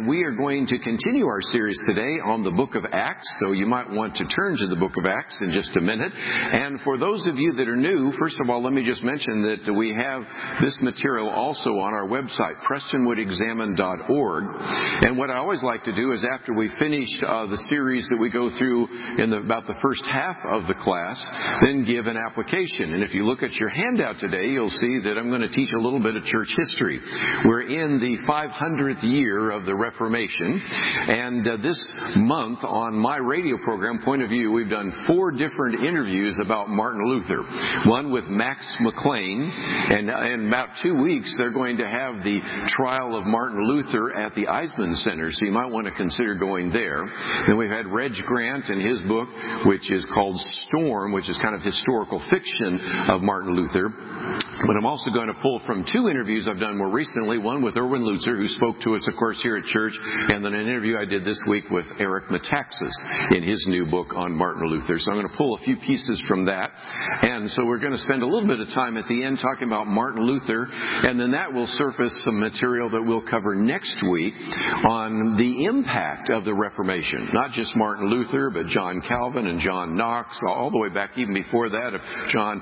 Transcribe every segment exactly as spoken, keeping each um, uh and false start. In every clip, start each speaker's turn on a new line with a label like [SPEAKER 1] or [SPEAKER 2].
[SPEAKER 1] We are going to continue our series today on the book of Acts, so you might want to turn to the book of Acts in just a minute. And for those of you that are new, first of all, let me just mention that we have this material also on our website, prestonwood examine dot org. And what I always like to do is after we finish uh, the series that we go through in the, about the first half of the class, then give an application. And if you look at your handout today, you'll see that I'm going to teach a little bit of church history. We're in the five hundredth year of the Reformation, and uh, this month on my radio program, Point of View, we've done four different interviews about Martin Luther. One with Max McLean, and in about two weeks they're going to have the trial of Martin Luther at the Eisman Center, so you might want to consider going there. Then we've had Reg Grant and his book, which is called Storm, which is kind of historical fiction of Martin Luther. But I'm also going to pull from two interviews I've done more recently, one with Erwin Lutzer, who spoke to us, of course, here at church, and then an interview I did this week with Eric Metaxas in his new book on Martin Luther. So I'm going to pull a few pieces from that. And so we're going to spend a little bit of time at the end talking about Martin Luther, and then that will surface some material that we'll cover next week on the impact of the Reformation. Not just Martin Luther, but John Calvin and John Knox, all the way back even before that of John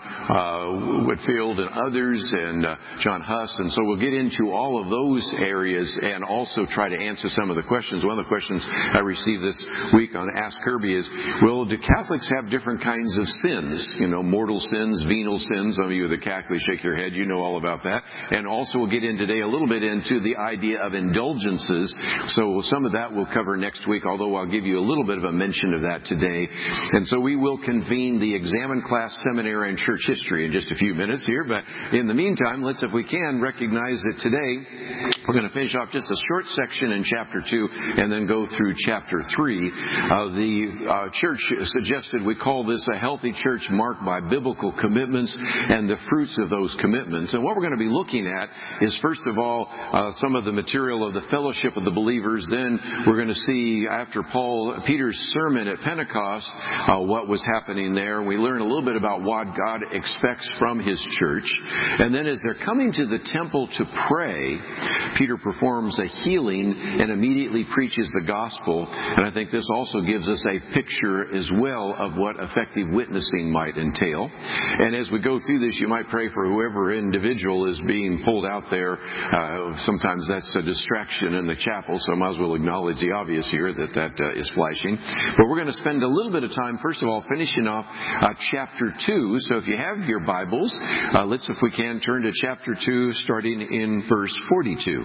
[SPEAKER 1] uh, Whitefield and others, and uh, John Huss. And so we'll get into all of those areas and also try to answer some of the questions. One of the questions I received this week on Ask Kirby is, well, do Catholics have different kinds of sins? You know, mortal sins, venial sins. Some of you are the Catholics, shake your head. You know all about that. And also we'll get in today a little bit into the idea of indulgences. So some of that we'll cover next week, although I'll give you a little bit of a mention of that today. And so we will convene the Examine Class Seminary in Church History in just a few minutes here. But in the meantime, let's, if we can, recognize that today we're going to finish off just a short section in chapter two and then go through chapter three. Uh, the uh, church suggested we call this a healthy church marked by biblical commitments and the fruits of those commitments. And what we're going to be looking at is, first of all, uh, some of the material of the fellowship of the believers. Then we're going to see, after Paul, Peter's sermon at Pentecost, uh, what was happening there. We learn a little bit about what God expects from His church. And then as they're coming to the temple to pray, Peter performs a healing and immediately preaches the gospel. And I think this also gives us a picture as well of what effective witnessing might entail. And as we go through this, you might pray for whoever individual is being pulled out there. Uh, sometimes that's a distraction in the chapel, so I might as well acknowledge the obvious here that that uh, is flashing. But we're going to spend a little bit of time, first of all, finishing off uh, chapter two. So if you have your Bibles, uh, let's, if we can, turn to chapter two, starting in verse forty-two.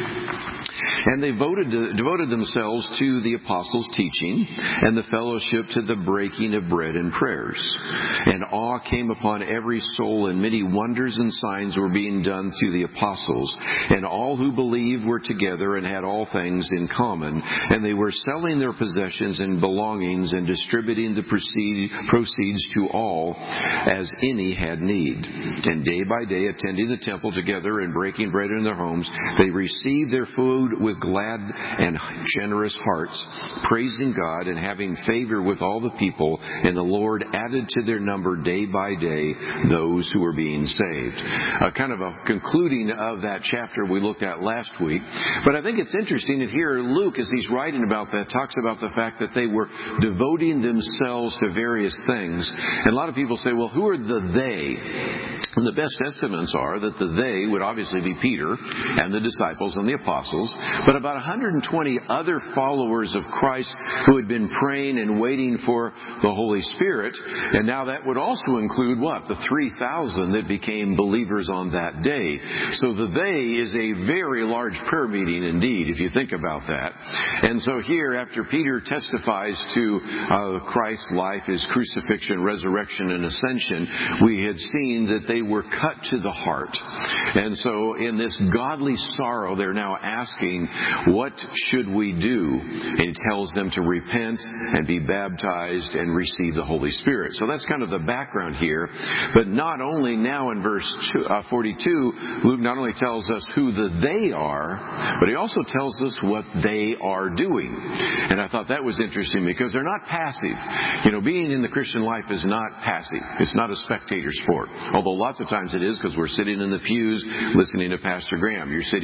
[SPEAKER 1] And they voted to, devoted themselves to the apostles' teaching and the fellowship, to the breaking of bread and prayers. And awe came upon every soul, and many wonders and signs were being done through the apostles. And all who believed were together and had all things in common. And they were selling their possessions and belongings and distributing the proceeds to all as any had need. And day by day, attending the temple together and breaking bread in their homes, they received their food with glad and generous hearts, praising God and having favor with all the people. And the Lord added to their number day by day those who were being saved. Uh, kind of a concluding of that chapter we looked at last week. But I think it's interesting that here Luke, as he's writing about that, talks about the fact that they were devoting themselves to various things. And a lot of people say, well, who are the they? And the best estimates are that the they would obviously be Peter and the disciples and the apostles, but about one hundred twenty other followers of Christ who had been praying and waiting for the Holy Spirit. And now that would also include what? The three thousand that became believers on that day. So the they is a very large prayer meeting indeed, if you think about that. And so here, after Peter testifies to uh, Christ's life, His crucifixion, resurrection, and ascension, we had seen that they were cut to the heart. And so in this godly sorrow, they're now asking, what should we do? And He tells them to repent and be baptized and receive the Holy Spirit. So that's kind of the background here. But not only now in verse forty-two, Luke not only tells us who the they are, but he also tells us what they are doing. And I thought that was interesting because they're not passive. You know, being in the Christian life is not passive. It's not a spectator sport. Although lots of times it is, because we're sitting in the pews listening to Pastor Graham. You're sitting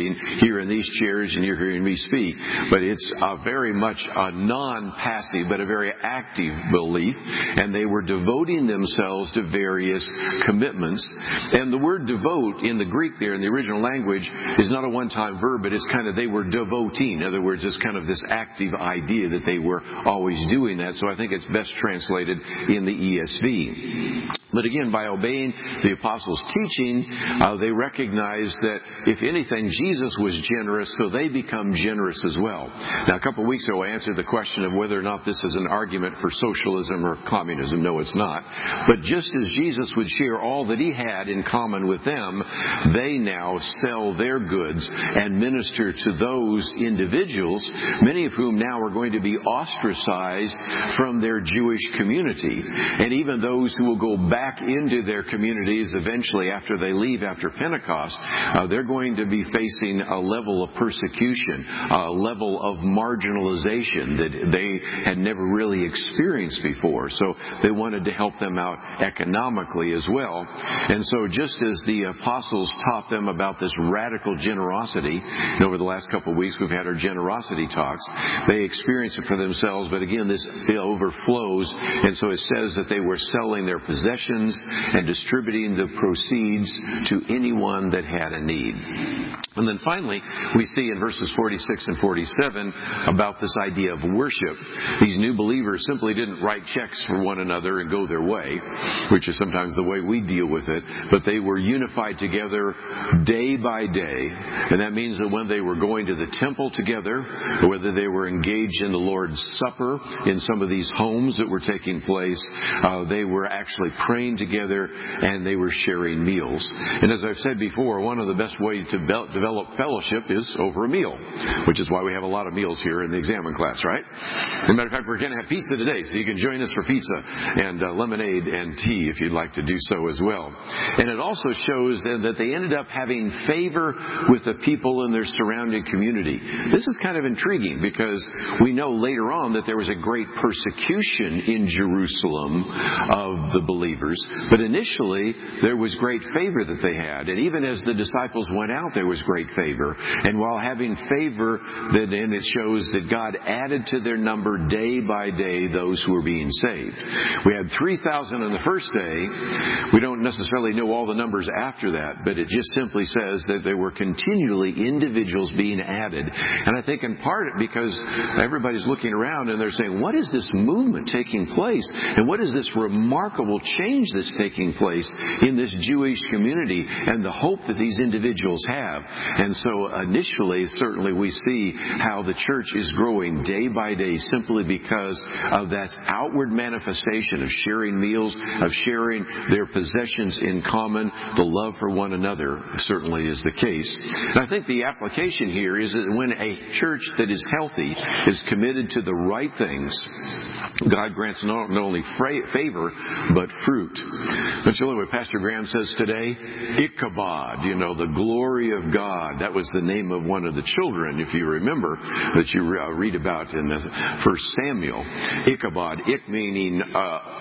[SPEAKER 1] sitting here in these chairs and you're hearing me speak. But it's a very much a non-passive, but a very active belief. And they were devoting themselves to various commitments. And the word devote in the Greek there, in the original language, is not a one-time verb, but it's kind of, they were devoting. In other words, it's kind of this active idea that they were always doing that. So I think it's best translated in the E S V. But again, by obeying the apostles' teaching, uh, they recognized that, if anything, Jesus was generous, so they become generous as well. Now, a couple of weeks ago, I answered the question of whether or not this is an argument for socialism or communism. No, it's not. But just as Jesus would share all that he had in common with them, they now sell their goods and minister to those individuals, many of whom now are going to be ostracized from their Jewish community. And even those who will go back into their communities eventually after they leave after Pentecost, uh, they're going to be facing a level of persecution, a level of marginalization that they had never really experienced before. So they wanted to help them out economically as well. And so just as the apostles taught them about this radical generosity, and over the last couple of weeks we've had our generosity talks, they experienced it for themselves, but again, this overflows. And so it says that they were selling their possessions and distributing the proceeds to anyone that had a need. And then finally, we see in verses forty-six and forty-seven about this idea of worship. These new believers simply didn't write checks for one another and go their way, which is sometimes the way we deal with it, but they were unified together day by day. And that means that when they were going to the temple together, or whether they were engaged in the Lord's Supper in some of these homes that were taking place, uh, they were actually praying together and they were sharing meals. And as I've said before, one of the best ways to develop fellowship is over a meal, which is why we have a lot of meals here in the examine class, right? As a matter of fact, we're going to have pizza today, so you can join us for pizza and uh, lemonade and tea if you'd like to do so as well. And it also shows that they ended up having favor with the people in their surrounding community. This is kind of intriguing because we know later on that there was a great persecution in Jerusalem of the believers, but initially there was great favor that they had. And even as the disciples went out, there was great favor. And while having favor, then it shows that God added to their number day by day those who were being saved. We had three thousand on the first day. We don't necessarily know all the numbers after that, but it just simply says that there were continually individuals being added. And I think in part because everybody's looking around and they're saying, what is this movement taking place? And what is this remarkable change that's taking place in this Jewish community and the hope that these individuals have? And so initially, certainly we see how the church is growing day by day simply because of that outward manifestation of sharing meals, of sharing their possessions in common. The love for one another certainly is the case. And I think the application here is that when a church that is healthy is committed to the right things, God grants not only favor, but fruit. Don't you know what Pastor Graham says today? Ichabod, you know, the glory of God. That was the name of one of the children, if you remember, that you read about in the First Samuel. Ichabod, ik meaning uh,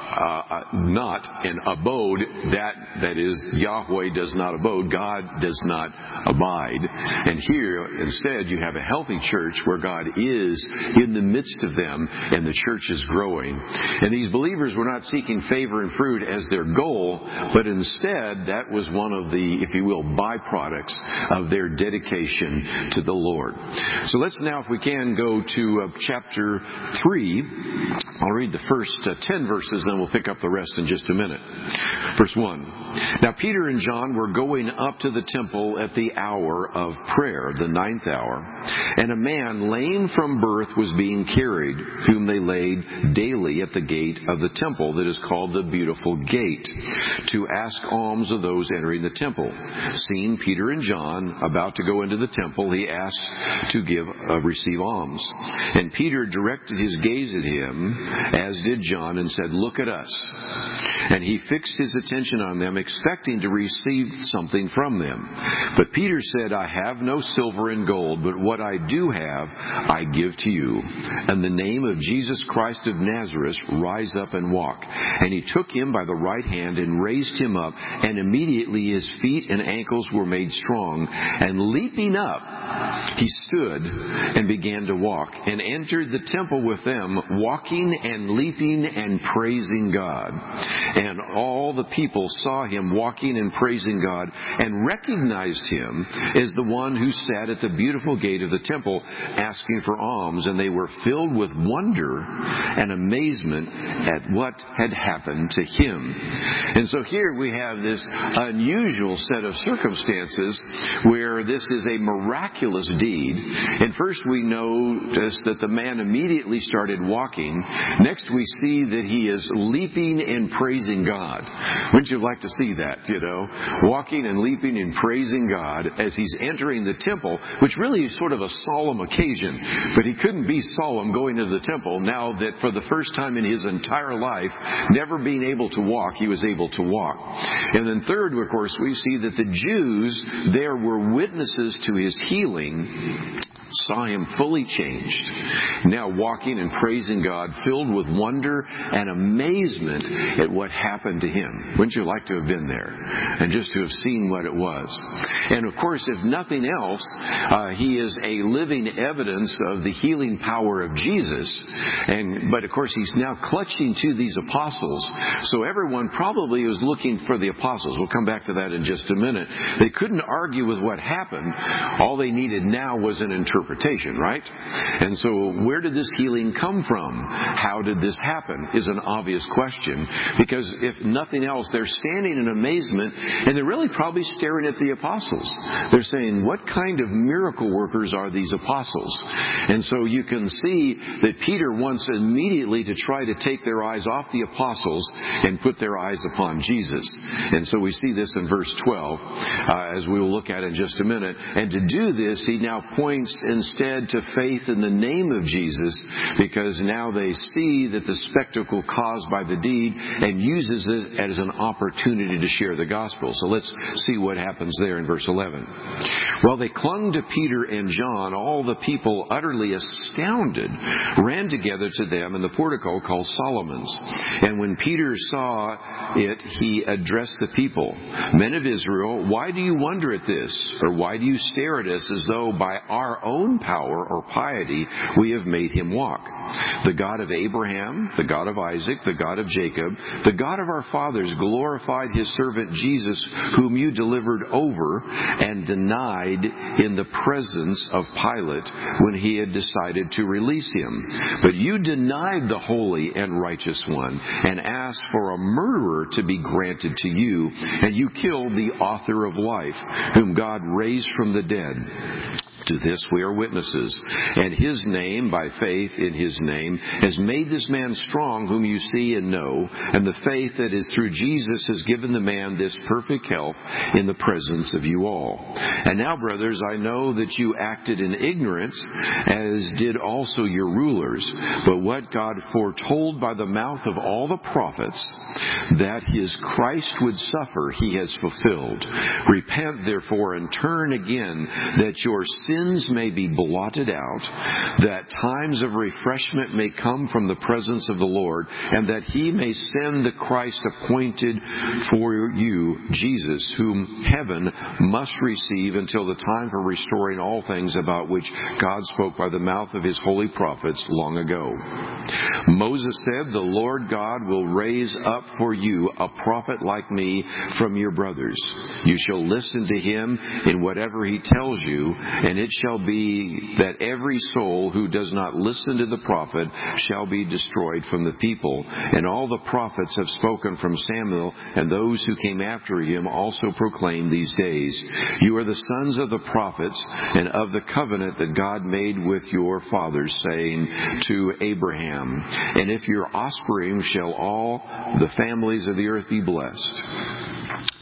[SPEAKER 1] uh, not, and abode, that, that is, Yahweh does not abode, God does not abide. And here, instead, you have a healthy church where God is in the midst of them, and the church is growing. And these believers were not seeking favor and fruit as their goal, but instead that was one of the, if you will, byproducts of their dedication to the Lord. So let's now, if we can, go to uh, chapter three. I'll read the first uh, ten verses, then we'll pick up the rest in just a minute. Verse one. Now Peter and John were going up to the temple at the hour of prayer, the ninth hour, and a man lame from birth was being carried, whom they laid daily at the gate of the temple that is called the Beautiful Gate, to ask alms of those entering the temple. Seeing Peter and John about to go into the temple, he asked to give uh, receive alms. And Peter directed his gaze at him, as did John, and said, "Look at us." And he fixed his attention on them, expecting to receive something from them. But Peter said, "I have no silver and gold, but what I do have, I give to you. In the name of Jesus Christ of Nazareth, rise up and walk." And he took him by the the right hand and raised him up, and immediately his feet and ankles were made strong. And leaping up, he stood and began to walk, and entered the temple with them, walking and leaping and praising God. And all the people saw him walking and praising God, and recognized him as the one who sat at the beautiful gate of the temple, asking for alms. And they were filled with wonder and amazement at what had happened to him. And so here we have this unusual set of circumstances where this is a miraculous deed. And first we notice that the man immediately started walking. Next we see that he is leaping and praising God. Wouldn't you like to see that, you know? Walking and leaping and praising God as he's entering the temple, which really is sort of a solemn occasion. But he couldn't be solemn going to the temple now that for the first time in his entire life, never being able to walk, he was able to walk. And then third, of course, we see that the Jews there were witnesses to his healing, saw him fully changed, now walking and praising God, filled with wonder and amazement at what happened to him. Wouldn't you like to have been there and just to have seen what it was? And of course, if nothing else, uh, he is a living evidence of the healing power of Jesus. And but of course, he's now clutching to these apostles. So everyone probably was looking for the apostles. We'll come back to that in just a minute. They couldn't argue with what happened. All they needed now was an interpretation, right? And so where did this healing come from? How did this happen is an obvious question, because if nothing else, they're standing in amazement, and they're really probably staring at the apostles. They're saying, what kind of miracle workers are these apostles? And so you can see that Peter wants immediately to try to take their eyes off the apostles and put their eyes upon Jesus. And so we see this in verse twelve, uh, as we will look at in just a minute. And to do this, he now points instead to faith in the name of Jesus, because now they see that the spectacle caused by the deed, and uses it as an opportunity to share the gospel. So let's see what happens there in verse eleven. While they clung to Peter and John, all the people, utterly astounded, ran together to them in the portico called Solomon's. And when Peter saw it, he addressed the people. Men of Israel, why do you wonder at this? Or why do you stare at us as though by our own power or piety we have made him walk? The God of Abraham, the God of Isaac, the God of Jacob, the God of our fathers glorified his servant Jesus, whom you delivered over and denied in the presence of Pilate when he had decided to release him. But you denied the holy and righteous one and asked for a murderer to be granted to you, and you killed the author of life, whom God raised from the dead. To this we are witnesses. And his name, by faith in his name, has made this man strong whom you see and know. And the faith that is through Jesus has given the man this perfect health in the presence of you all. And now, brothers, I know that you acted in ignorance, as did also your rulers. But what God foretold by the mouth of all the prophets, that his Christ would suffer, he has fulfilled. Repent, therefore, and turn again, that your sins may be blotted out, that times of refreshment may come from the presence of the Lord, and that he may send the Christ appointed for you, Jesus, whom heaven must receive until the time for restoring all things, about which God spoke by the mouth of his holy prophets long ago. Moses said, the Lord God will raise up for you a prophet like me from your brothers. You shall listen to him in whatever he tells you, and it shall be that every soul who does not listen to the prophet shall be destroyed from the people. And all the prophets have spoken from Samuel, and those who came after him also proclaim these days. You are the sons of the prophets and of the covenant that God made with your fathers, saying to Abraham, and if your offspring shall all the families of the earth be blessed.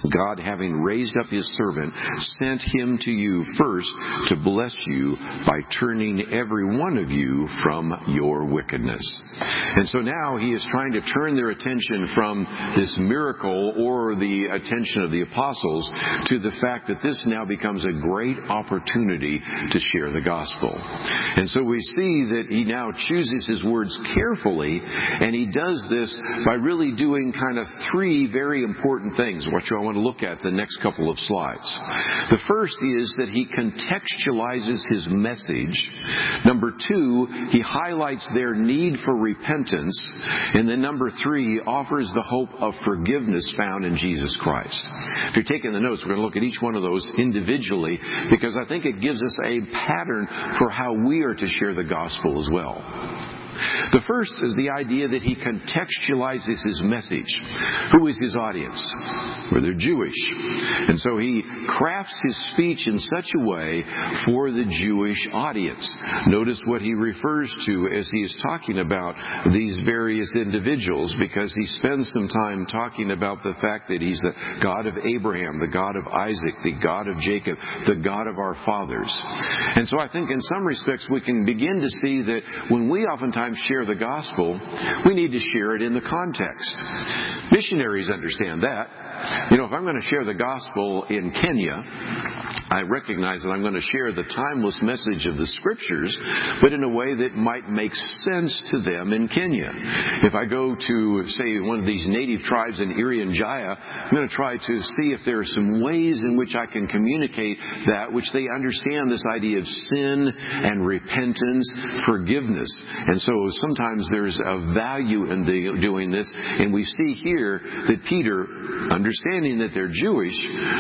[SPEAKER 1] God, having raised up His servant, sent him to you first to bless you by turning every one of you from your wickedness. And so now He is trying to turn their attention from this miracle or the attention of the apostles to the fact that this now becomes a great opportunity to share the gospel. And so we see that He now chooses His words carefully, and He does this by really doing kind of three very important things, which I want to look at the next couple of slides. The first is that He contextualizes His message. Number two, He highlights their need for repentance. And then number three, He offers the hope of forgiveness found in Jesus Christ. If you're taking the notes, we're going to look at each one of those individually, because I think it gives us a pattern for how we are to share the gospel as well. The first is the idea that He contextualizes His message. Who is His audience? Well, they're Jewish. And so He crafts His speech in such a way for the Jewish audience. Notice what He refers to as He is talking about these various individuals, because He spends some time talking about the fact that He's the God of Abraham, the God of Isaac, the God of Jacob, the God of our fathers. And so I think in some respects we can begin to see that when we oftentimes share the gospel, we need to share it in the context. Missionaries understand that. You know, if I'm going to share the gospel in Kenya, I recognize that I'm going to share the timeless message of the Scriptures, but in a way that might make sense to them in Kenya. If I go to, say, one of these native tribes in Irian Jaya, I'm going to try to see if there are some ways in which I can communicate that which they understand, this idea of sin and repentance, forgiveness. And so sometimes there's a value in the, doing this, and we see here that Peter, understanding that they're Jewish,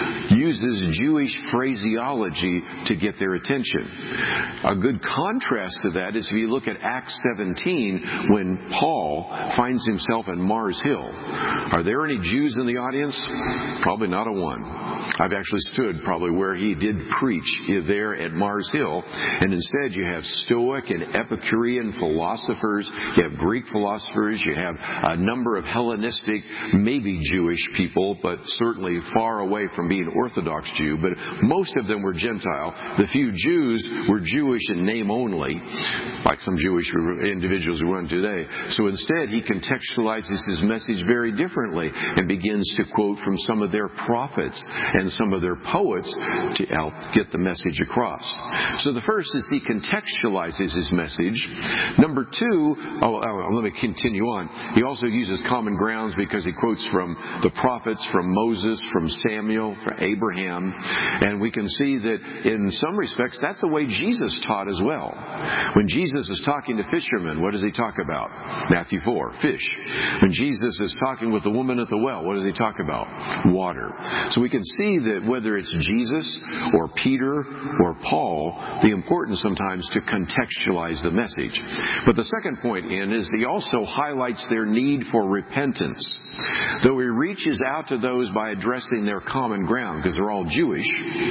[SPEAKER 1] uses Jewish phraseology to get their attention. A good contrast to that is if you look at Acts seventeen, when Paul finds himself at Mars Hill. Are there any Jews in the audience? Probably not a one. I've actually stood probably where he did preach there at Mars Hill, and instead you have Stoic and Epicurean philosophers, you have Greek philosophers, you have a number of Hellenistic, maybe Jewish people, but certainly far away from being Orthodox Jew, but most of them were Gentile. The few Jews were Jewish in name only, like some Jewish individuals who run today. So instead he contextualizes his message very differently and begins to quote from some of their prophets and some of their poets to help get the message across. So the first is he contextualizes his message. Number two, oh, oh, let me continue on. He also uses common grounds because he quotes from the prophets, from Moses, from Samuel, from Abraham. And we can see that in some respects that's the way Jesus taught as well. When Jesus is talking to fishermen, what does he talk about? Matthew four, fish. When Jesus is talking with the woman at the well, what does he talk about? Water. So we can see that whether it's Jesus or Peter or Paul, the importance sometimes to contextualize the message. But the second point in is he also highlights their need for repentance. Though he reaches out to those by addressing their common ground, because they're all Jewish,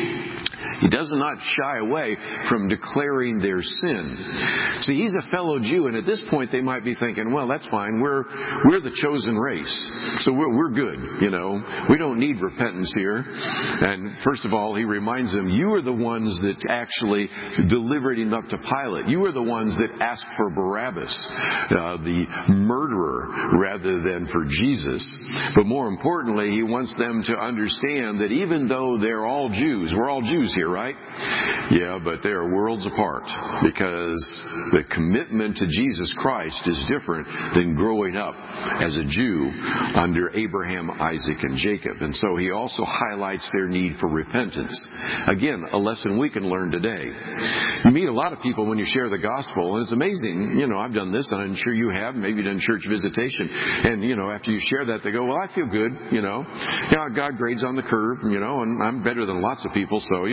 [SPEAKER 1] he does not shy away from declaring their sin. See, he's a fellow Jew, and at this point they might be thinking, well, that's fine. We're we're the chosen race, so we're, we're good, you know. We don't need repentance here. And first of all, he reminds them, you are the ones that actually delivered him up to Pilate. You are the ones that asked for Barabbas, uh, the murderer, rather than for Jesus. But more importantly, he wants them to understand that even though they're all Jews, we're all Jews here, right? Yeah, but they are worlds apart, because the commitment to Jesus Christ is different than growing up as a Jew under Abraham, Isaac, and Jacob. And so he also highlights their need for repentance. Again, a lesson we can learn today. You meet a lot of people when you share the gospel, and it's amazing. You know, I've done this, and I'm sure you have. Maybe you've done church visitation. And, you know, after you share that, they go, well, I feel good, you know. Yeah, God grades on the curve, you know, and I'm better than lots of people, so, you know.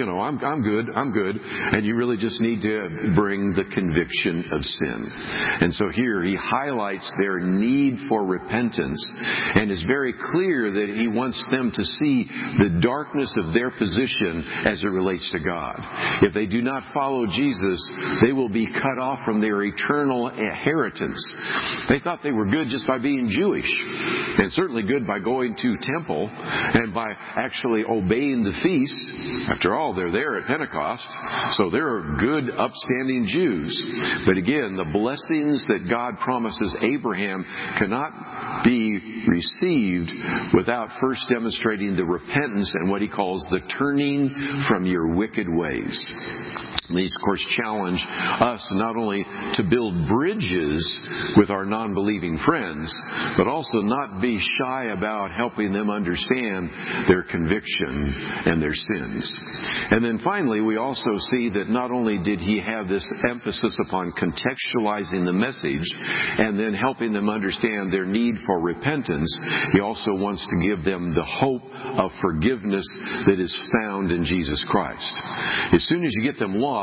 [SPEAKER 1] know, I'm, I'm good, I'm good. And you really just need to bring the conviction of sin. And so here he highlights their need for repentance and is very clear that he wants them to see the darkness of their position as it relates to God. If they do not follow Jesus, they will be cut off from their eternal inheritance. They thought they were good just by being Jewish, and certainly good by going to temple and by actually obeying the feasts. After all, they're there at Pentecost, so they're good, upstanding Jews. But again, the blessings that God promises Abraham cannot be received without first demonstrating the repentance and what he calls the turning from your wicked ways. These, of course, challenge us not only to build bridges with our non-believing friends, but also not be shy about helping them understand their conviction and their sins. And then finally, we also see that not only did he have this emphasis upon contextualizing the message and then helping them understand their need for repentance, he also wants to give them the hope of forgiveness that is found in Jesus Christ. As soon as you get them lost,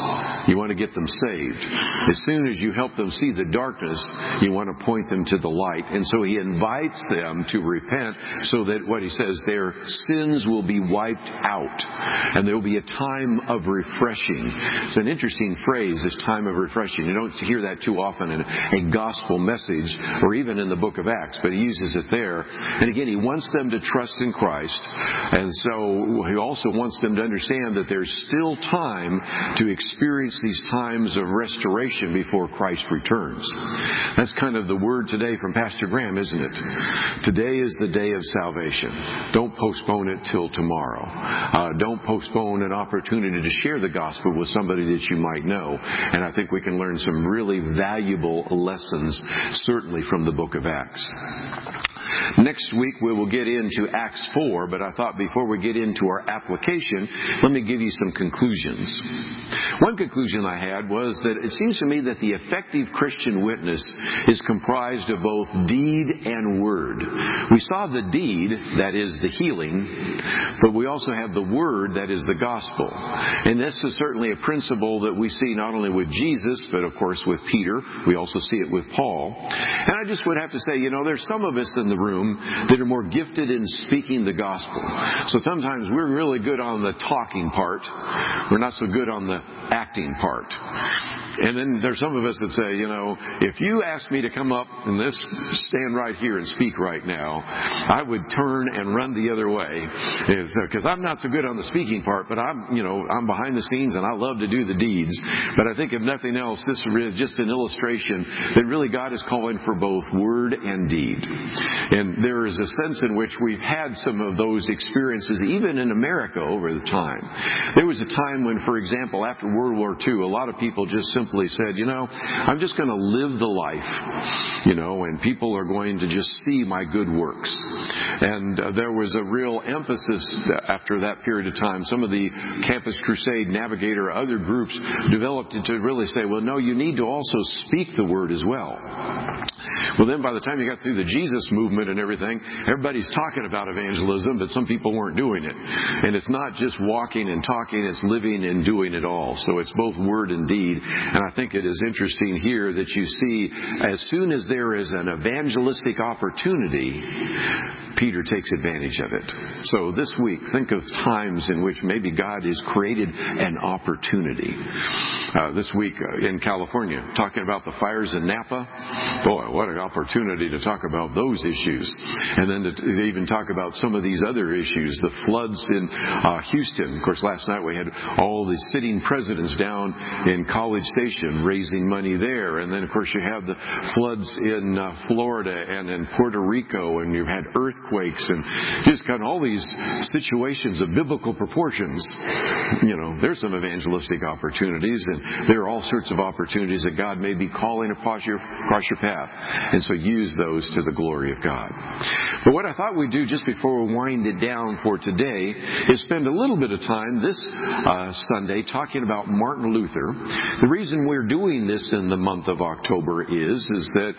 [SPEAKER 1] you want to get them saved. As soon as you help them see the darkness, you want to point them to the light. And so he invites them to repent so that, what he says, their sins will be wiped out. And there will be a time of refreshing. It's an interesting phrase, this time of refreshing. You don't hear that too often in a gospel message or even in the book of Acts, but he uses it there. And again, he wants them to trust in Christ. And so he also wants them to understand that there's still time to experience these times of restoration before Christ returns. That's kind of the word today from Pastor Graham, isn't it? Today is the day of salvation. Don't postpone it till tomorrow. Uh, don't postpone an opportunity to share the gospel with somebody that you might know. And I think we can learn some really valuable lessons, certainly from the book of Acts. Next week we will get into Acts four, but I thought before we get into our application, let me give you some conclusions. One conclusion I had was that it seems to me that the effective Christian witness is comprised of both deed and word. We saw the deed, that is the healing, but we also have the word, that is the gospel. And this is certainly a principle that we see not only with Jesus, but of course with Peter. We also see it with Paul. And I just would have to say, you know, there's some of us in the room that are more gifted in speaking the gospel. So sometimes we're really good on the talking part. We're not so good on the acting part. And then there's some of us that say, you know, if you asked me to come up and this stand right here and speak right now, I would turn and run the other way, because I'm not so good on the speaking part, but I'm, you know, I'm behind the scenes and I love to do the deeds. But I think if nothing else, this is just an illustration that really God is calling for both word and deed. And there is a sense in which we've had some of those experiences, even in America over the time. There was a time when, for example, after World War Two, a lot of people just simply said, you know, I'm just going to live the life, you know, and people are going to just see my good works. And uh, there was a real emphasis after that period of time. Some of the Campus Crusade, Navigator, other groups developed to really say, well, no, you need to also speak the word as well. Well, then by the time you got through the Jesus movement and everything, everybody's talking about evangelism, but some people weren't doing it. And it's not just walking and talking, it's living and doing it all. So it's both word and deed. And I think it is interesting here that you see, as soon as there is an evangelistic opportunity, Peter takes advantage of it. So this week, think of times in which maybe God has created an opportunity. Uh, this week uh, in California, talking about the fires in Napa. Boy, what an opportunity to talk about those issues. And then to, to even talk about some of these other issues, the floods in uh, Houston. Of course, last night we had all the sitting presidents down in College Station raising money there. And then, of course, you have the floods in uh, Florida and in Puerto Rico, and you've had earthquakes and just kind of all these situations of biblical proportions. You know, there's some evangelistic opportunities, and there are all sorts of opportunities that God may be calling across your, across your path. And so use those to the glory of God. But what I thought we'd do just before we wind it down for today is spend a little bit of time this uh, Sunday talking about Martin Luther. The reason we're doing this in the month of October is, is that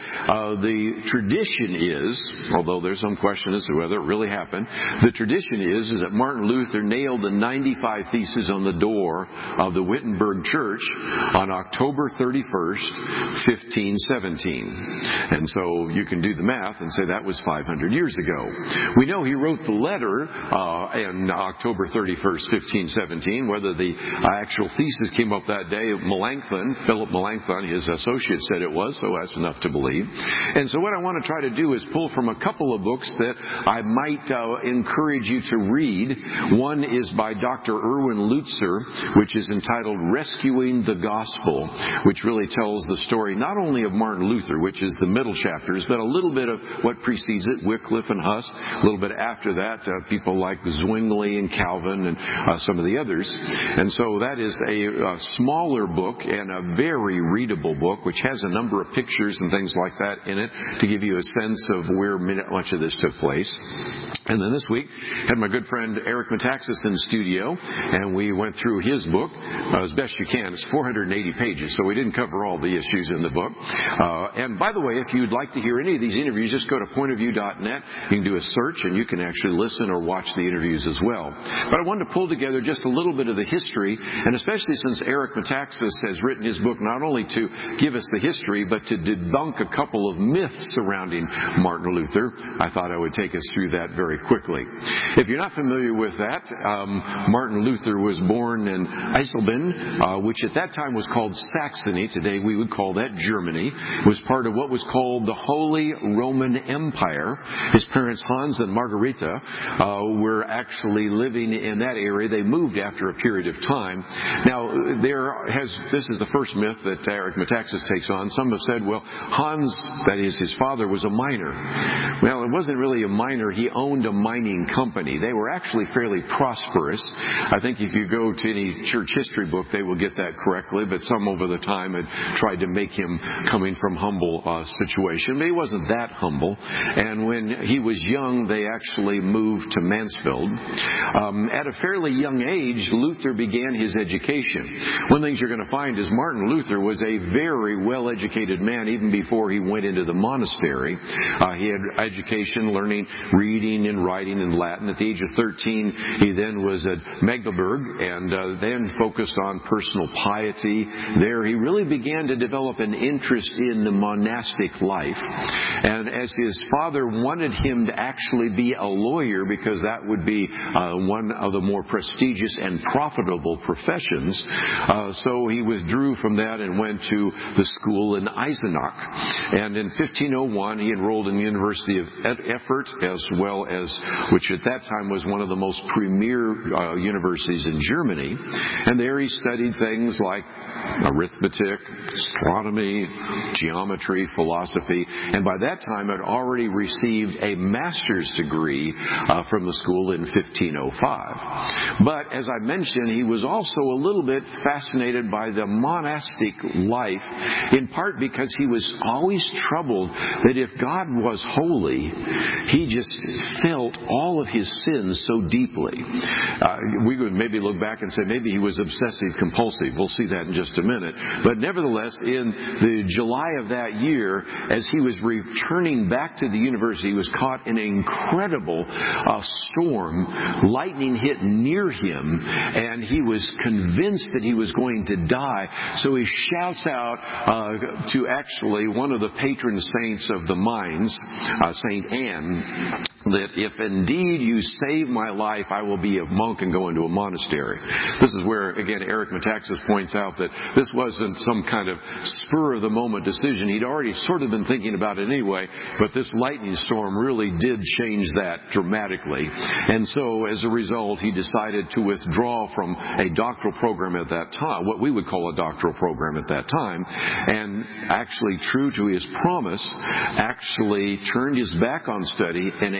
[SPEAKER 1] uh, the tradition is, although there's some question as to whether it really happened, the tradition is, is that Martin Luther nailed the ninety-five Theses on the door of the Wittenberg Church on October thirty-first, fifteen seventeen. And so you can do the math and say that was five hundred years ago. We know he wrote the letter uh, in October thirty-first, fifteen seventeen. Whether the uh, actual thesis came up that day, Melanchthon, Philip Melanchthon, his associate, said it was, so that's enough to believe. And so what I want to try to do is pull from a couple of books that I might uh, encourage you to read. One is by Doctor Erwin Lutzer, which is entitled Rescuing the Gospel, which really tells the story not only of Martin Luther, which is the middle chapters, but a little bit of what precedes it, Wycliffe and Huss. A little bit after that, uh, people like Zwingli and Calvin and uh, some of the others. And so that is a, a smaller book and a very readable book, which has a number of pictures and things like that in it to give you a sense of where much of this took place. And then this week, I had my good friend Eric Metaxas in the studio, and we went through his book uh, as best you can. It's four hundred eighty pages, so we didn't cover all the issues in the book. Uh, and by the way, if you'd like to hear any of these interviews, just go to point of view dot net. You can do a search, and you can actually listen or watch the interviews as well. But I wanted to pull together just a little bit of the history, and especially since Eric Metaxas has written his book not only to give us the history, but to debunk a couple of myths surrounding Martin Luther, I thought I would take us through that very quickly. If you're not familiar with that, um, Martin Luther was born in Eisleben, uh, which at that time was called Saxony. Today we would call that Germany. It was part of what was called the Holy Roman Empire. His parents, Hans and Margarita, uh, were actually living in that area. They moved after a period of time. Now, there has this is the first myth that Eric Metaxas takes on. Some have said, well, Hans, that is his father, was a miner. Well, it wasn't really a miner. He owned a mining company. They were actually fairly prosperous. I think if you go to any church history book, they will get that correctly, but some over the time had tried to make him coming from humble uh, situation. But he wasn't that humble. And when he was young, they actually moved to Mansfield. Um, at a fairly young age, Luther began his education. One of the things you're going to find is Martin Luther was a very well-educated man even before he went into the monastery. Uh, he had education, learning, reading and writing in Latin. At the age of thirteen, he then was at Magdeburg and uh, then focused on personal piety. There he really began to develop an interest in the monastic life. And as his father wanted him to actually be a lawyer because that would be uh, one of the more prestigious and profitable professions, uh, so he withdrew from that and went to the school in Eisenach. And in fifteen oh one, he enrolled in the University of Erfurt, as well as, which at that time was one of the most premier uh, universities in Germany. And there he studied things like arithmetic, astronomy, geometry, philosophy, and by that time had already received a master's degree uh, from the school in fifteen oh five. But as I mentioned, he was also a little bit fascinated by the monastic life, in part because he was always troubled that if God was holy, he just felt all of his sins so deeply. Uh, we would maybe look back and say maybe he was obsessive compulsive. We'll see that in just a minute. But nevertheless, in the July of that year, as he was returning back to the university, he was caught in an incredible uh, storm. Lightning hit near him, and he was convinced that he was going to die. So he shouts out uh, to actually one of the patron saints of the mines, uh, Saint Anne, that if indeed you save my life, I will be a monk and go into a monastery. This is where, again, Eric Metaxas points out that this wasn't some kind of spur-of-the-moment decision. He'd already sort of been thinking about it anyway, but this lightning storm really did change that dramatically. And so, as a result, he decided to withdraw from a doctoral program at that time, what we would call a doctoral program at that time, and actually, true to his promise, actually turned his back on study and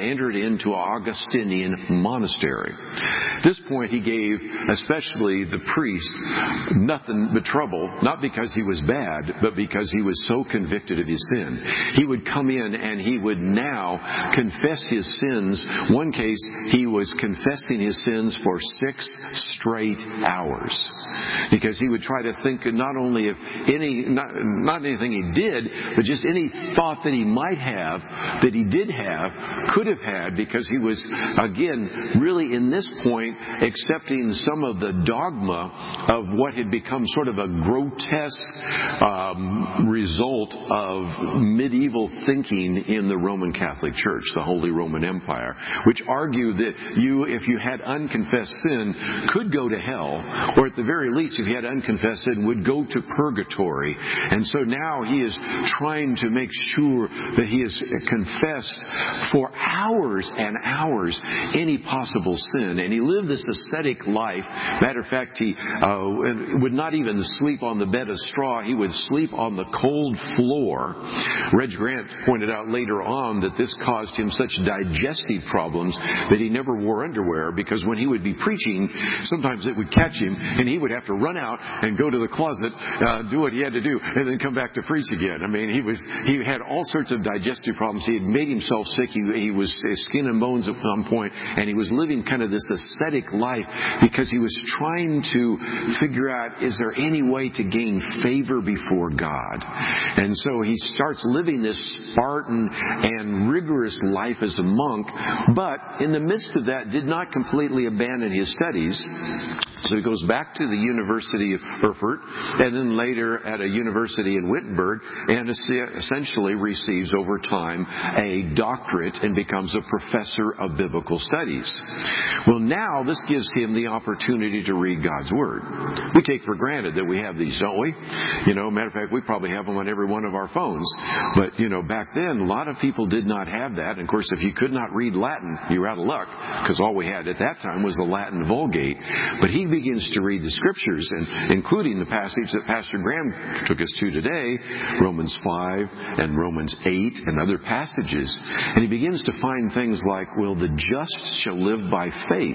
[SPEAKER 1] entered into an Augustinian monastery. At this point, he gave, especially the priest, nothing but trouble, not because he was bad, but because he was so convicted of his sin. He would come in and he would now confess his sins. One case, he was confessing his sins for six straight hours. Because he would try to think not only of any, not, not anything he did, but just any thought that he might have, that he did have, could have had, because he was, again, really in this point, accepting some of the dogma of what had become sort of a grotesque um, result of medieval thinking in the Roman Catholic Church, the Holy Roman Empire, which argued that you, if you had unconfessed sin, could go to hell, or at the very least, if he had unconfessed sin, would go to purgatory. And so now he is trying to make sure that he has confessed for hours and hours any possible sin. And he lived this ascetic life. Matter of fact, he uh, would not even sleep on the bed of straw. He would sleep on the cold floor. Reg Grant pointed out later on that this caused him such digestive problems that he never wore underwear, because when he would be preaching, sometimes it would catch him and he would have to run out and go to the closet, uh, do what he had to do, and then come back to preach again. I mean, he was he had all sorts of digestive problems. He had made himself sick. He, he was skin and bones at some point, and he was living kind of this ascetic life because he was trying to figure out, is there any way to gain favor before God? And so he starts living this Spartan and rigorous life as a monk, but in the midst of that did not completely abandon his studies. So he goes back to the University of Erfurt, and then later at a university in Wittenberg, and essentially receives over time a doctorate and becomes a professor of biblical studies. Well, now this gives him the opportunity to read God's Word. We take for granted that we have these, don't we? You know, matter of fact, we probably have them on every one of our phones. But, you know, back then, a lot of people did not have that. And of course, if you could not read Latin, you were out of luck, because all we had at that time was the Latin Vulgate. But he begins to read the Scriptures, and including the passage that Pastor Graham took us to today, Romans five and Romans eight and other passages. And he begins to find things like, well, the just shall live by faith.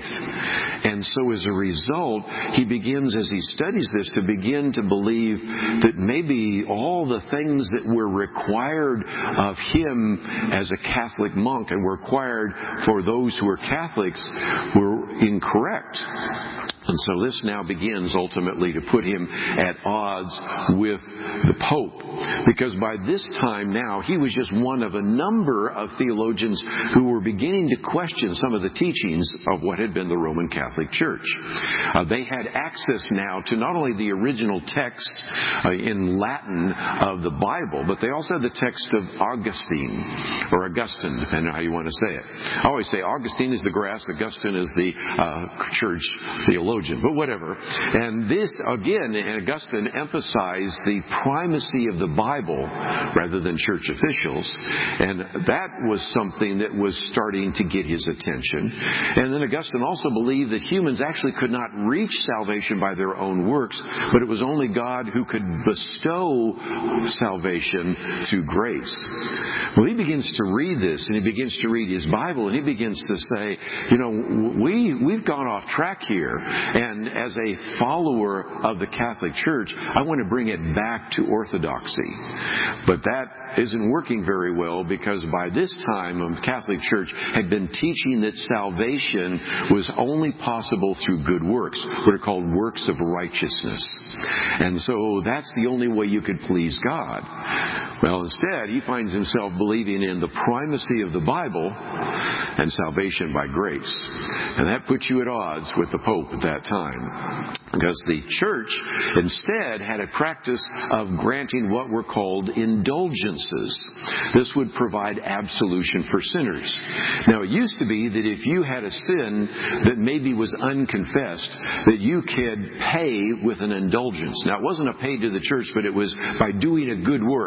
[SPEAKER 1] And so as a result, he begins, as he studies this, to begin to believe that maybe all the things that were required of him as a Catholic monk and were required for those who were Catholics were incorrect. And so this now begins ultimately to put him at odds with the Pope. Because by this time now, he was just one of a number of theologians who were beginning to question some of the teachings of what had been the Roman Catholic Church. Uh, they had access now to not only the original text uh, in Latin of the Bible, but they also had the text of Augustine, or Augustine, depending on how you want to say it. I always say Augustine is the grass, Augustine is the uh, church theologian, but whatever. And this, again, Augustine emphasized the primacy of the Bible rather than church officials, and that was something that was starting to get his attention. And then Augustine also believed that humans actually could not reach salvation by their own works, but it was only God who could bestow salvation through grace. Well, he begins to read this, and he begins to read his Bible, and he begins to say, you know, we, we've gone off track here, and as a follower of the Catholic Church, I want to bring it back to orthodoxy. But that isn't working very well, because by this time the Catholic Church had been teaching that salvation was only possible through good works, what are called works of righteousness. And so that's the only way you could please God. Well, instead, he finds himself believing in the primacy of the Bible and salvation by grace. And that puts you at odds with the Pope at that time. Because the church instead had a practice of granting what were called indulgences. This would provide absolution for sinners. Now, it used to be that if you had a sin that maybe was unconfessed, that you could pay with an indulgence. Now, it wasn't a pay to the church, but it was by doing a good work, by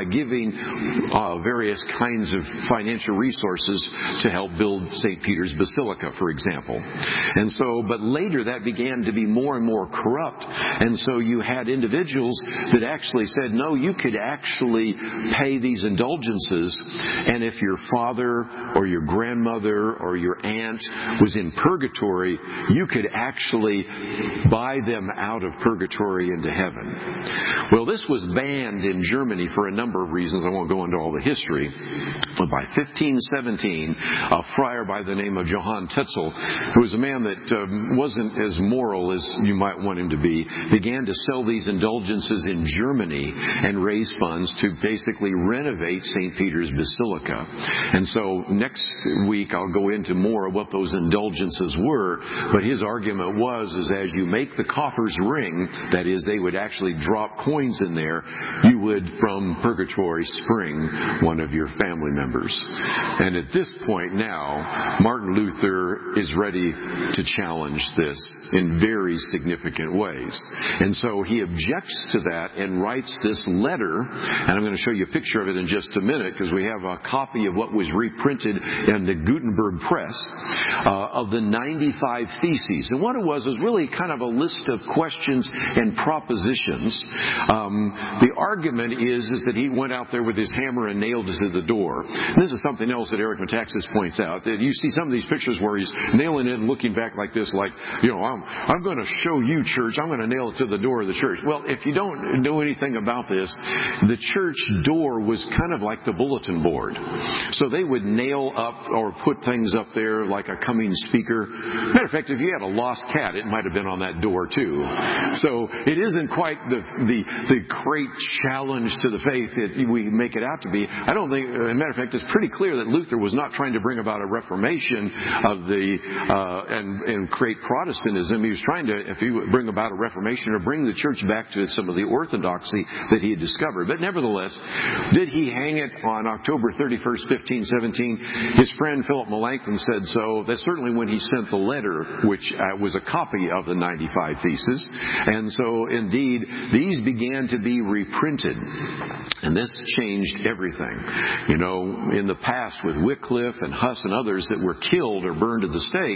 [SPEAKER 1] by giving uh, various kinds of financial resources to help build Saint Peter's Basilica, for example. And so, but later that began to be more and more corrupt. And so you had individuals that actually said, no, you could actually pay these indulgences, and if your father or your grandmother or your aunt was in purgatory, you could actually buy them out of purgatory into heaven. Well, this was banned in Germany for a number of reasons. I won't go into all the history. But by fifteen seventeen, a friar by the name of Johann Tetzel, who was a man that um, wasn't as moral as you might want him to be, began to sell these indulgences in Germany and raise funds to basically renovate Saint Peter's Basilica. And so next week I'll go into more of what those indulgences were, but his argument was is as you make the coffers ring, that is, they would actually drop coins in there, you would from purgatory spring one of your family members. And at this point now, Martin Luther is ready to challenge this in very significant ways. And so he objects to that and writes this letter, and I'm going to show you a picture of it in just a minute because we have a copy of what was reprinted in the Gutenberg Press uh, of the ninety-five Theses. And what it was was really kind of a list of questions and propositions. Um, the argument is, is that he went out there with his hammer and nailed it to the door. And this is something else that Eric Metaxas points out, that you see some of these pictures where he's nailing it and looking back like this, like, you know, I'm, I'm going to show you, church, I'm going to nail it to the door of the church. Well, if you don't know anything about this, the church door was kind of like the bulletin board. So they would nail up or put things up there like a coming speaker. Matter of fact, if you had a lost cat, it might have been on that door too. So it isn't quite the the, the great challenge to the faith that we make it out to be. I don't think, as a matter of fact, it's pretty clear that Luther was not trying to bring about a reformation of the uh, and, and create Protestantism. He was trying to, if he would bring about a reformation or bring the church back to some of the orthodoxy that he had discovered. But nevertheless, did he hang it on October thirty-first, fifteen seventeen? His friend Philip Melanchthon said so. That's certainly when he sent the letter, which uh, was a copy of the ninety-five Theses. And so, indeed, these began to be reprinted. And this changed everything. You know, in the past with Wycliffe and Huss and others that were killed or burned at the stake,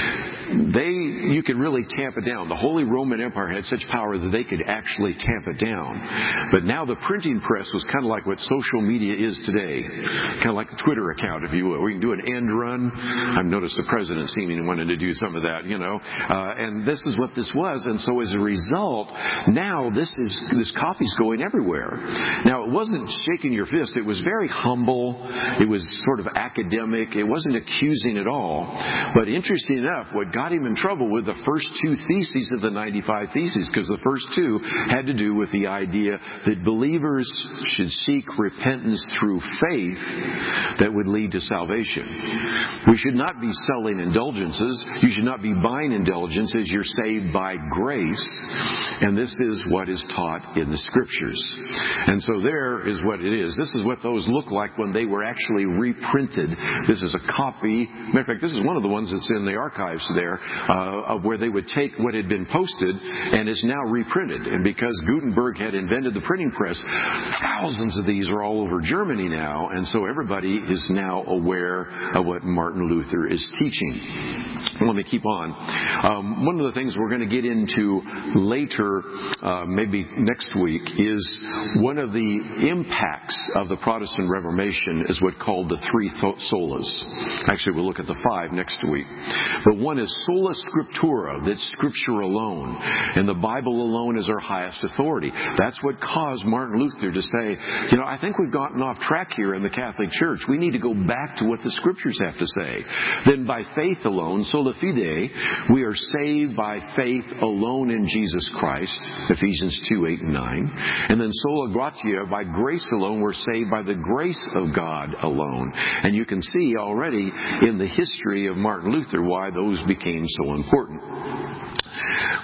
[SPEAKER 1] they, you could really tamp it down. The Holy Roman Empire had such power that they could actually tamp it down. But now the printing press was kind of like what social media is today. Kind of like the Twitter account, if you will. We can do an end run. I've noticed the president seeming wanted to do some of that, you know. Uh, and this is what this was. And so as a result, now this is, this copy's going everywhere. Now it wasn't shaking your fist. It was very humble. It was sort of academic. It wasn't accusing at all. But interesting enough, what got him in trouble with the first two theses of the ninety-five Theses, because the first two had to do with the idea that believers should seek repentance through faith that would lead to salvation. We should not be selling indulgences. You should not be buying indulgences. You're saved by grace. And this is what is taught in the Scriptures. And so there is what it is. This is what those look like when they were actually reprinted. This is a copy. Matter of fact, this is one of the ones that's in the archives there, uh, of where they would take what had been posted and is now reprinted. And because Gutenberg had invented the printing press, thousands of these are all over Germany now. And so everybody is now aware of what Martin Luther is teaching. Let me keep on. Um, one of the things we're going to get into later, uh, maybe next week, is one of the impacts of the Protestant Reformation is what called the three solas. Actually, we'll look at the five next week. But one is sola scriptura, that's Scripture alone. And the Bible alone is our highest authority. That's what caused Martin Luther to say, you know, I think we've gotten off track here in the Catholic Church. We need to go back to what the Scriptures have to say. Then by faith alone, sola fide, we are saved by faith alone in Jesus Christ, Ephesians two, eight, and nine. And then sola gratia, by grace alone, we're saved by the grace of God alone. And you can see already in the history of Martin Luther why those became so important.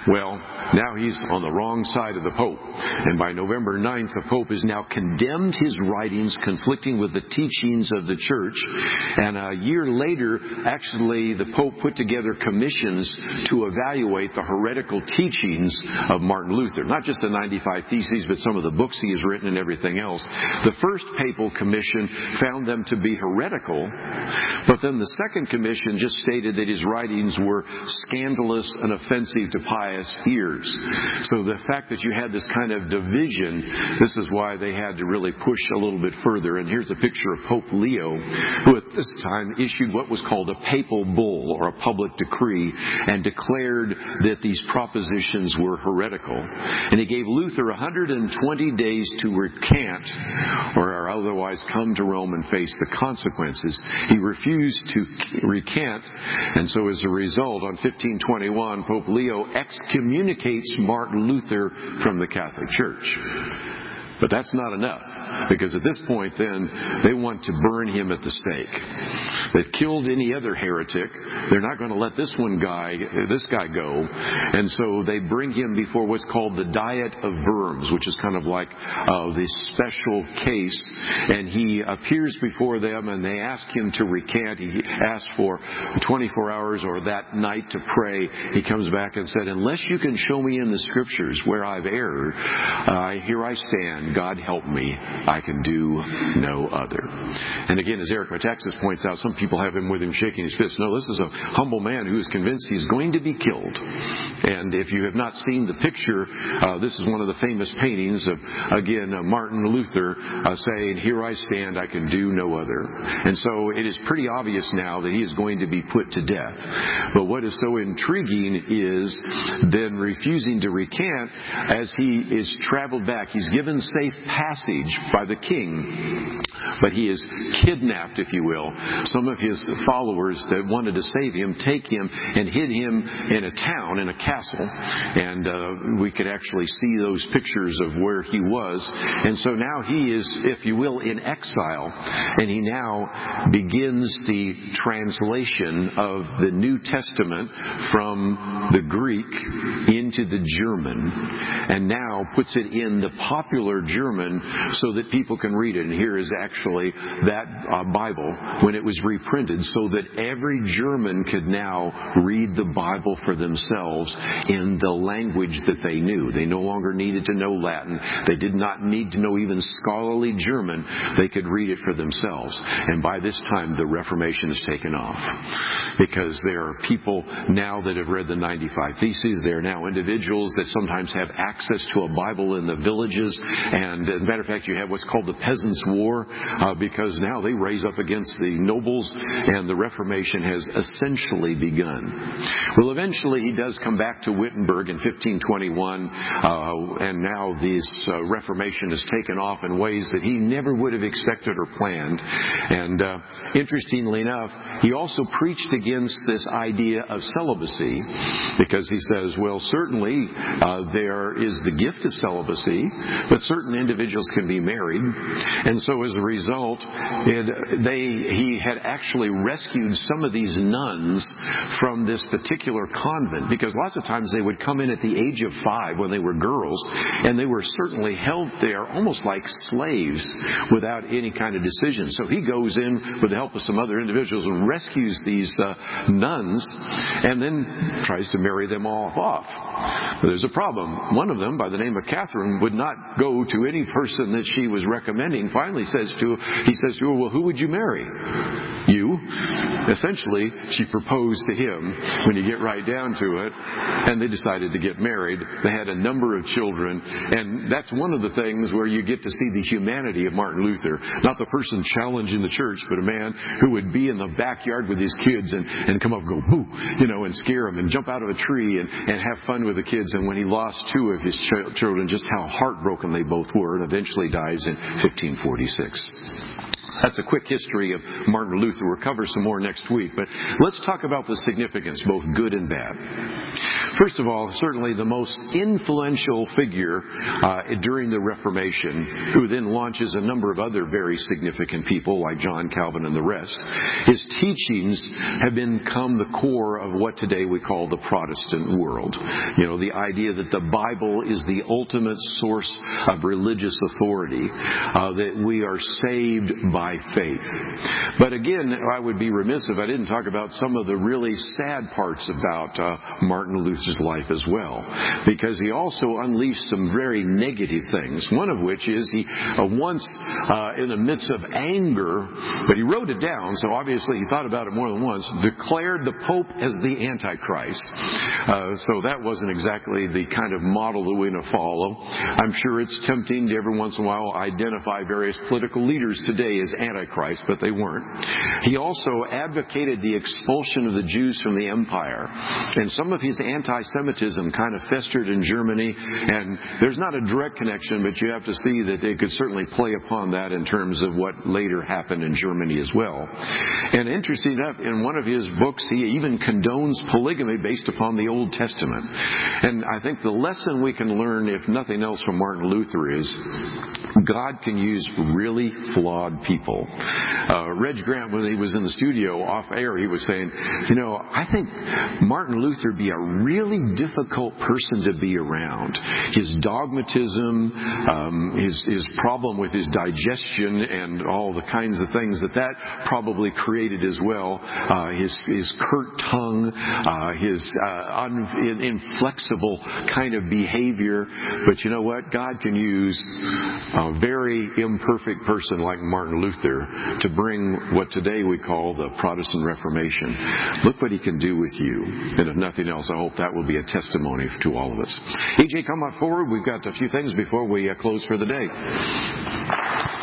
[SPEAKER 1] Well, now he's on the wrong side of the Pope. And by November ninth, the Pope has now condemned his writings conflicting with the teachings of the Church. And a year later, actually, the Pope put together commissions to evaluate the heretical teachings of Martin Luther. Not just the ninety-five Theses, but some of the books he has written and everything else. The first papal commission found them to be heretical, but then the second commission just stated that his writings were scandalous and offensive to pious ears. So the fact that you had this kind of division, this is why they had to really push a little bit further. And here's a picture of Pope Leo, who at this time issued what was called a papal bull, or a public decree, and declared that these propositions were heretical. And he gave Luther one hundred twenty days to recant, or otherwise come to Rome and face the consequences. He refused to recant, and so as a result, on fifteen twenty-one, Pope Leo excommunicates Martin Luther from the Catholic Church. But that's not enough, because at this point then, they want to burn him at the stake. They've killed any other heretic. They're not going to let this one guy, this guy go. And so they bring him before what's called the Diet of Worms, which is kind of like uh, this special case. And he appears before them, and they ask him to recant. He asked for twenty-four hours or that night to pray. He comes back and said, unless you can show me in the Scriptures where I've erred, uh, here I stand. God help me. I can do no other. And again, as Eric Metaxas points out, some people have him with him shaking his fist. No, this is a humble man who is convinced he's going to be killed. And if you have not seen the picture, uh, this is one of the famous paintings of, again, uh, Martin Luther uh, saying, here I stand, I can do no other. And so it is pretty obvious now that he is going to be put to death. But what is so intriguing is then refusing to recant as he is traveled back. He's given safe passage by the king, but he is kidnapped, if you will. Some of his followers that wanted to save him take him and hid him in a town, in a castle, and uh, we could actually see those pictures of where he was. And so now he is, if you will, in exile, and he now begins the translation of the New Testament from the Greek into the German, and now puts it in the popular German so that people can read it. And here is actually that uh, Bible when it was reprinted, so that every German could now read the Bible for themselves in the language that they knew. They no longer needed to know Latin. They did not need to know even scholarly German. They could read it for themselves. And by this time, the Reformation has taken off, because there are people now that have read the ninety-five Theses. There are now individuals that sometimes have access to a Bible in the villages. And as a matter of fact, you have what's called the Peasants' War, uh, because now they raise up against the nobles, and the Reformation has essentially begun. Well, eventually he does come back to Wittenberg in fifteen twenty-one, uh, and now this uh, Reformation has taken off in ways that he never would have expected or planned. And uh, interestingly enough, he also preached against this idea of celibacy, because he says, well, certainly uh, there is the gift of celibacy, but certain individuals can be married. And so as a result, it, they, he had actually rescued some of these nuns from this particular convent, because lots of times they would come in at the age of five when they were girls, and they were certainly held there almost like slaves without any kind of decision. So he goes in with the help of some other individuals and rescues these uh, nuns, and then tries to marry them all off. But there's a problem. One of them, by the name of Catherine, would not go to any person that she was recommending. Finally says to he says to her, well, who would you marry? You. Essentially, she proposed to him when you get right down to it, and they decided to get married. They had a number of children, and that's one of the things where you get to see the humanity of Martin Luther. Not the person challenging the church, but a man who would be in the backyard with his kids and, and come up and go, boo, you know, and scare them and jump out of a tree and, and have fun with the kids. And when he lost two of his ch- children, just how heartbroken they both were, and eventually dies in fifteen forty-six. That's a quick history of Martin Luther. We'll cover some more next week. But let's talk about the significance, both good and bad. First of all, certainly the most influential figure uh, during the Reformation, who then launches a number of other very significant people like John Calvin and the rest. His teachings have become the core of what today we call the Protestant world. You know, the idea that the Bible is the ultimate source of religious authority, uh, that we are saved by faith. But again, I would be remiss if I didn't talk about some of the really sad parts about uh, Martin Luther's life as well, because he also unleashed some very negative things. One of which is he uh, once, uh, in the midst of anger, but he wrote it down, so obviously he thought about it more than once, declared the Pope as the Antichrist. Uh, so that wasn't exactly the kind of model that we're going to follow. I'm sure it's tempting to every once in a while identify various political leaders today as Antichrist, but they weren't. He also advocated the expulsion of the Jews from the empire. And some of his anti-Semitism kind of festered in Germany, and there's not a direct connection, but you have to see that they could certainly play upon that in terms of what later happened in Germany as well. And interesting enough, in one of his books, he even condones polygamy based upon the Old Testament. And I think the lesson we can learn, if nothing else, from Martin Luther is God can use really flawed people. Uh, Reg Grant, when he was in the studio off air, he was saying, you know, I think Martin Luther would be a really difficult person to be around. His dogmatism, um, his, his problem with his digestion and all the kinds of things that that probably created as well. Uh, his, his curt tongue, uh, his uh, un, inflexible kind of behavior. But you know what? God can use a very imperfect person like Martin Luther to bring what today we call the Protestant Reformation. Look what he can do with you. And if nothing else, I hope that will be a testimony to all of us. E J, come up forward. We've got a few things before we uh, close for the day.